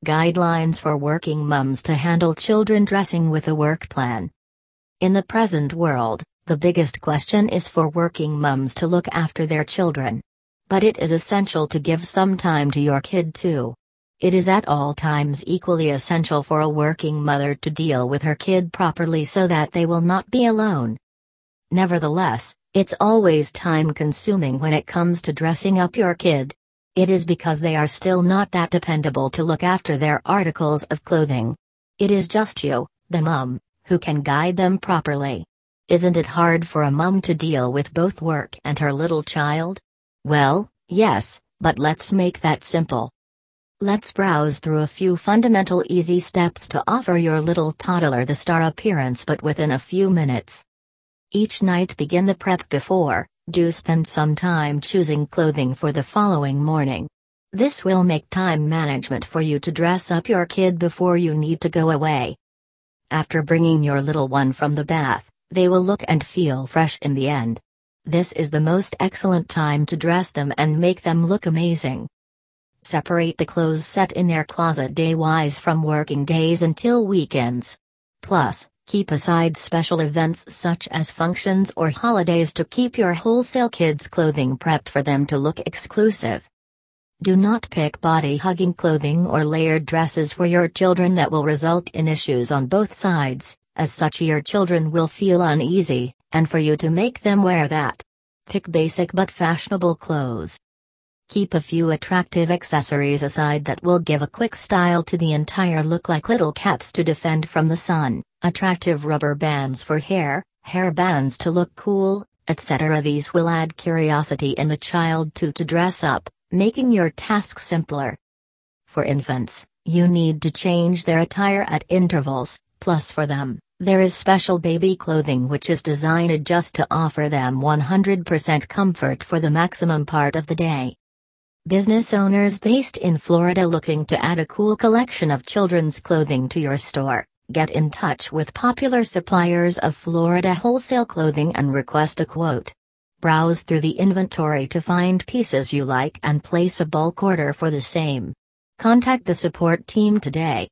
Guidelines for working mums to handle children dressing with a work plan. In the present world, the biggest question is for working mums to look after their children. But it is essential to give some time to your kid too. It is at all times equally essential for a working mother to deal with her kid properly so that they will not be alone. Nevertheless, it's always time-consuming when it comes to dressing up your kid. It is because they are still not that dependable to look after their articles of clothing. It is just you, the mum, who can guide them properly. Isn't it hard for a mum to deal with both work and her little child? Well, yes, but let's make that simple. Let's browse through a few fundamental easy steps to offer your little toddler the star appearance but within a few minutes. Each night begin the prep before. Do spend some time choosing clothing for the following morning. This will make time management for you to dress up your kid before you need to go away. After bringing your little one from the bath, they will look and feel fresh in the end. This is the most excellent time to dress them and make them look amazing. Separate the clothes set in their closet day-wise from working days until weekends. Plus, keep aside special events such as functions or holidays to keep your wholesale kids' clothing prepped for them to look exclusive. Do not pick body-hugging clothing or layered dresses for your children that will result in issues on both sides, as such your children will feel uneasy, and for you to make them wear that. Pick basic but fashionable clothes. Keep a few attractive accessories aside that will give a quick style to the entire look, like little caps to defend from the sun, attractive rubber bands for hair, hair bands to look cool, etc. These will add curiosity in the child too to dress up, making your task simpler. For infants, you need to change their attire at intervals, plus for them, there is special baby clothing which is designed just to offer them 100% comfort for the maximum part of the day. Business owners based in Florida looking to add a cool collection of children's clothing to your store, get in touch with popular suppliers of Florida wholesale clothing and request a quote. Browse through the inventory to find pieces you like and place a bulk order for the same. Contact the support team today.